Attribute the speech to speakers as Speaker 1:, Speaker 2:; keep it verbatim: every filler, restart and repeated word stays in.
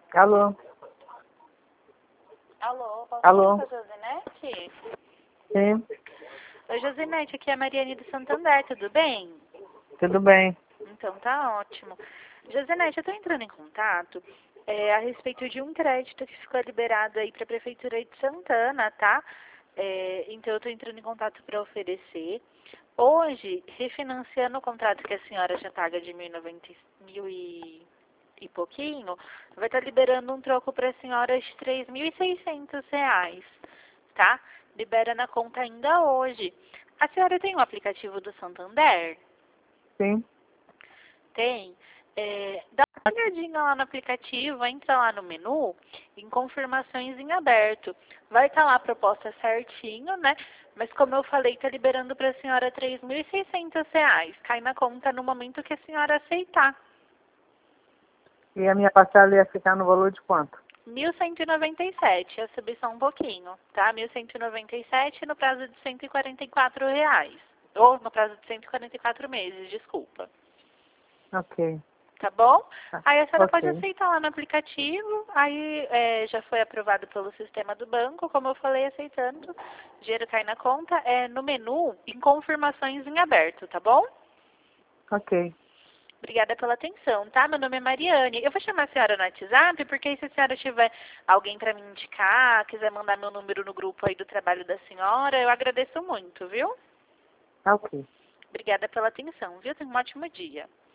Speaker 1: Alô?
Speaker 2: Alô, posso
Speaker 1: Alô?
Speaker 2: falar com a Josinete?
Speaker 1: Sim,
Speaker 2: Oi, Josinete, aqui é a Mariane do Santander, tudo bem?
Speaker 1: tudo bem.
Speaker 2: Então tá ótimo. Josinete, eu tô entrando em contato é, a respeito de um crédito que ficou liberado aí para a Prefeitura de Santana, tá? É, então eu tô entrando em contato para oferecer. Hoje, refinanciando o contrato que a senhora já paga de mil e noventa mil e, e pouquinho, vai estar liberando um troco para a senhora de três mil e seiscentos reais, tá? Libera na conta ainda hoje. A senhora tem o aplicativo do Santander?
Speaker 1: Sim,
Speaker 2: Tem. É, dá uma olhadinha lá no aplicativo, entra lá no menu, em confirmações em aberto. Vai estar lá a proposta certinho, né? Mas como eu falei, está liberando para a senhora três mil e seiscentos reais. Cai na conta no momento que a senhora aceitar.
Speaker 1: e a minha parcela ia ficar no valor de quanto?
Speaker 2: mil cento e noventa e sete, ia subir só um pouquinho, tá? mil cento e noventa e sete no prazo de cento e quarenta e quatro reais. Ou no prazo de cento e quarenta e quatro meses, desculpa.
Speaker 1: Ok,
Speaker 2: Tá bom?
Speaker 1: tá.
Speaker 2: Aí a senhora pode
Speaker 1: Ok,
Speaker 2: aceitar lá no aplicativo, aí é, já foi aprovado pelo sistema do banco, como eu falei, aceitando, dinheiro cai na conta, é no menu, em confirmações em aberto, tá bom?
Speaker 1: ok.
Speaker 2: Obrigada pela atenção, tá? Meu nome é Mariane. Eu vou chamar a senhora no WhatsApp, porque aí se a senhora tiver alguém para me indicar, quiser mandar meu número no grupo aí do trabalho da senhora, eu agradeço muito, viu?
Speaker 1: Tá ok.
Speaker 2: Obrigada pela atenção, viu? Tenha um ótimo dia.